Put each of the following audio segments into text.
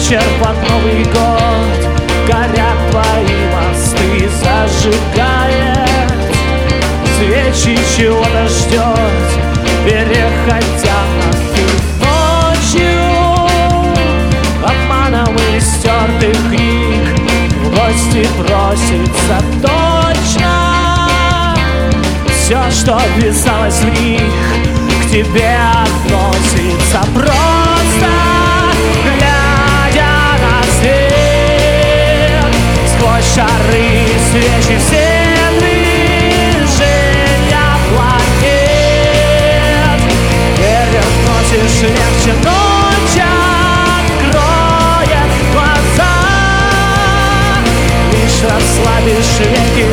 вечер под Новый год, горят твои мосты, зажигает свечи, чего-то ждет, переходя на ты ночью. Обманом истертых книг в гости просится точно. Все, что писалось в них, к тебе относится просто. Глядя на свет сквозь шары свечи, все движения планет переносишь легче, ночь откроет глаза. Лишь расслабишь веки,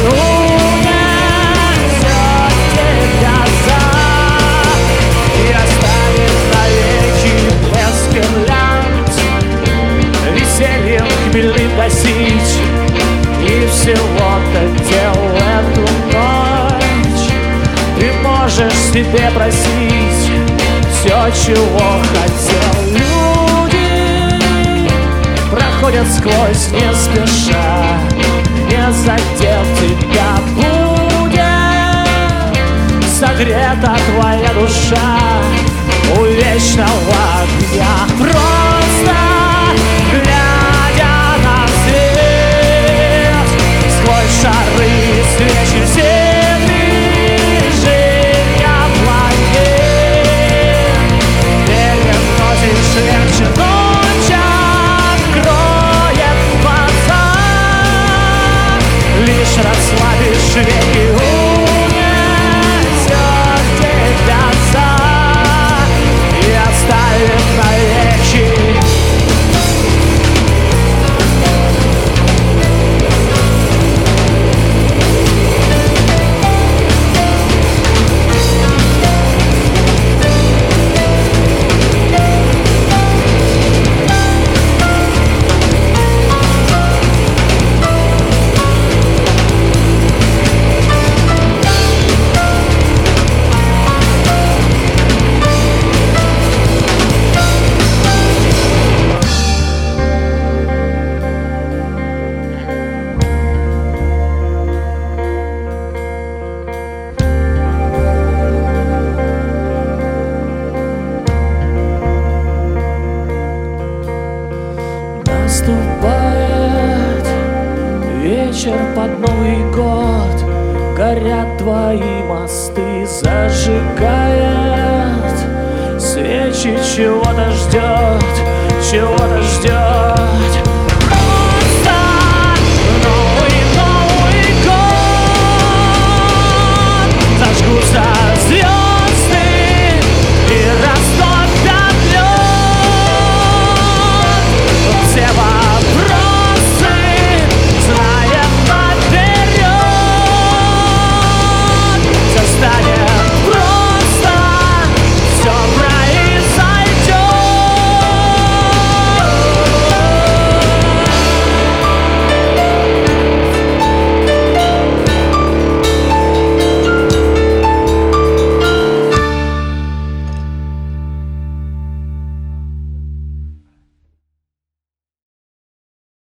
унесет тебя за и оставит навеки блеск гирлянд, весельем хмельным гасить. И всего-то дел эту ночь ты можешь себе просить все, чего хотел. Люди проходят сквозь не спеша, не задев тебя будет согрета твоя душа у вечного огня. Просто глядя на свет сквозь шары свечи, все движения планет переносишь легче, ночь откроет глаза. Лишь расслабишь веки, унесет тебя за и оставит навеки. Наступает вечер под Новый год, горят твои мосты, зажигает свечи, чего-то ждет, чего-то ждет.